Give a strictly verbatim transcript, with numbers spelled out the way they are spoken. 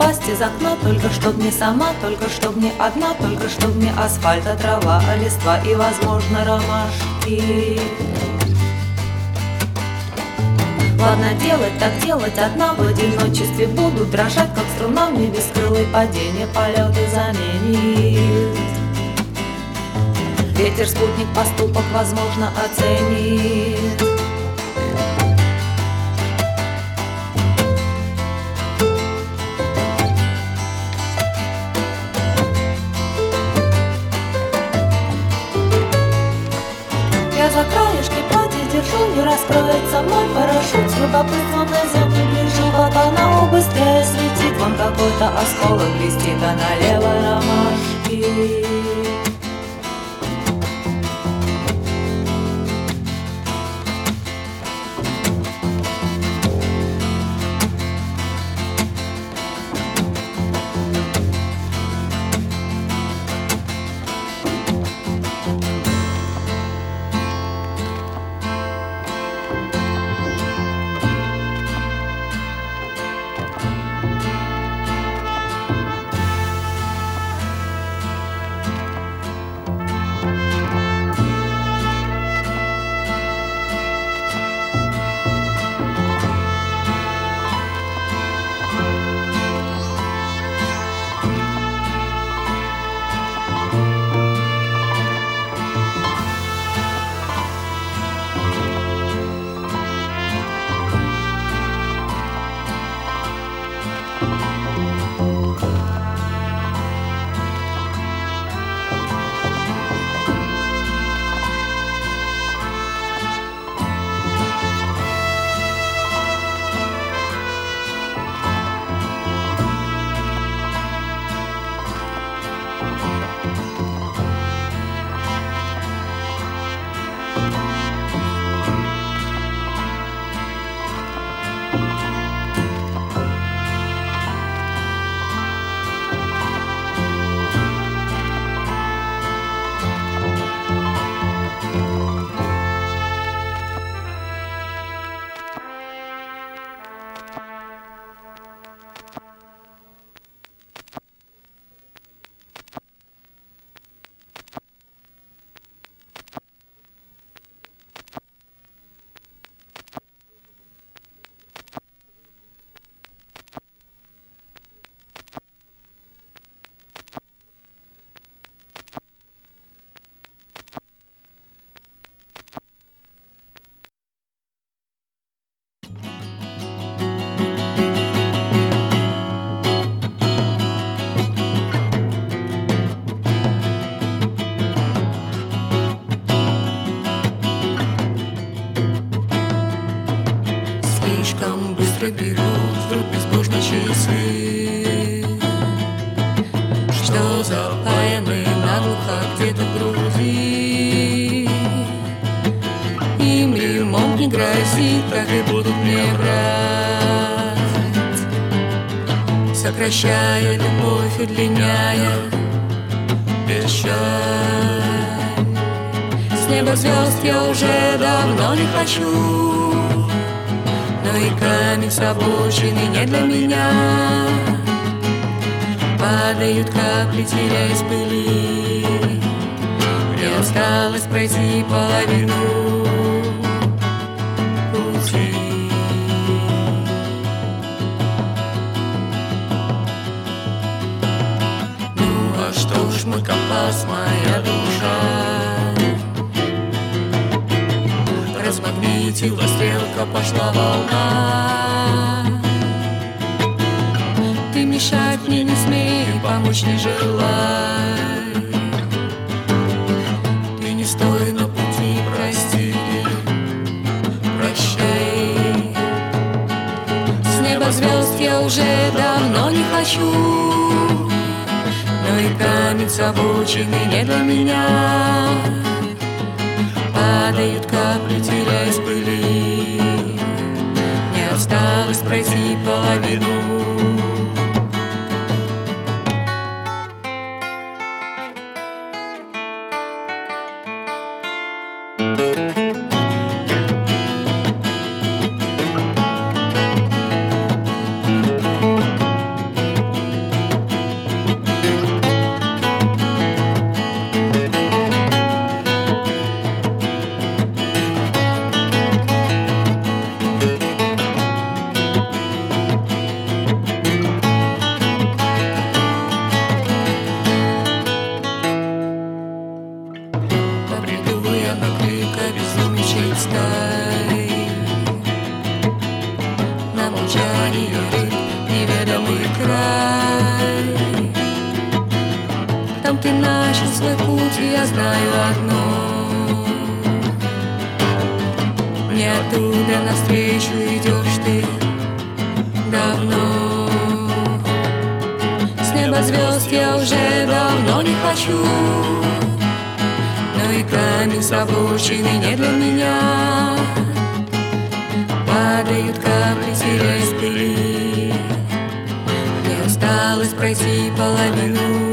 упасть из окна, только чтоб не сама, только чтоб не одна, только чтоб не асфальта, трава, а листва и, возможно, ромашки. Ладно делать, так делать одна, в одиночестве буду дрожать, как струна в небе скрылой, падение, полеты заменит. Ветер, спутник, поступок, возможно, оценит. Я за краешки платья держу, не раскроется мой парашют. С любопытством на землю гляжу, вот она быстрее слетит. Вон какой-то осколок блестит, а налево ромашки. Слишком быстро берут вдруг безбожно часы, что запаяны наглухо где-то в Грузии. Им ремонт не грозит, так и будут мне брать, сокращая любовь, удлиняя печаль. С неба звезд я уже давно не хочу, но и камень с обочины не для меня. Падают капли, теряясь в пыли, мне осталось пройти половину пути. Ну а что ж мой компас, моя душа размагнитила, стрелка пошла волна. Ты мешать мне не смей, помочь не желай. Ты не стой на пути, прости, прощай. С неба звезд я уже давно не хочу, но и камень с обочины не для меня. Падают капли, теряясь в пыли, мне осталось пройти половину. ты начал свой путь, я знаю одно: не оттуда навстречу идешь ты давно. С неба звезд я уже давно не хочу, но и камень с обочины не для меня. Падают капли серебряной пыли, мне осталось пройти половину.